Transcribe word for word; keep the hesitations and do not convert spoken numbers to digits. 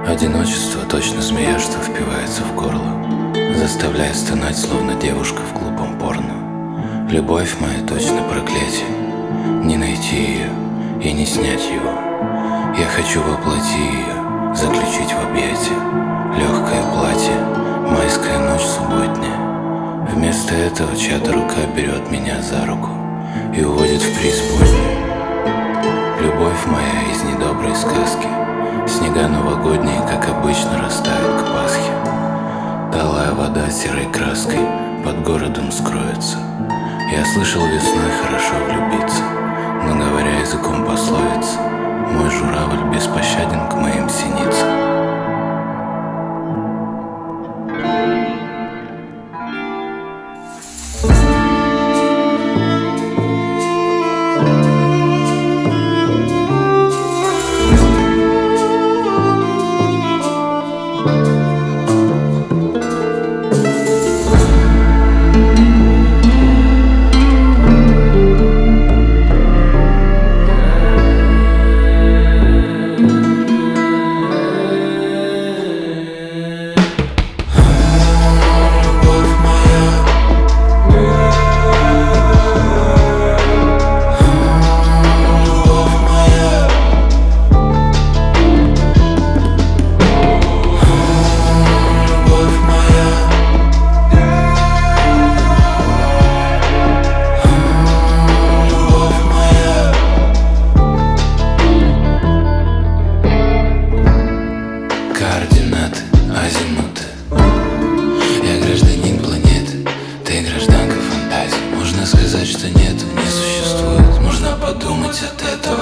Одиночество, точно змея, что впивается в горло, заставляя стонать, словно девушка в глупом порно. Любовь моя точно проклятие, не найти ее и не снять его. Я хочу воплоти ее, заключить в объятия. Легкое платье, майская ночь субботняя. Вместо этого чья-то рука берет меня за руку и уводит в преисподнюю. Любовь моя из недоброй сказки. Снега новогодние, как обычно, растают к Пасхе. Талая вода серой краской под городом скроется. Я слышал, весной хорошо влюбиться, но, говоря языком пословиц, мой журавль беспощаден к моим синицам. Координаты, азимуты. Я гражданин планеты, ты гражданка фантазии. Можно сказать, что нет, не существует. Можно подумать от этого.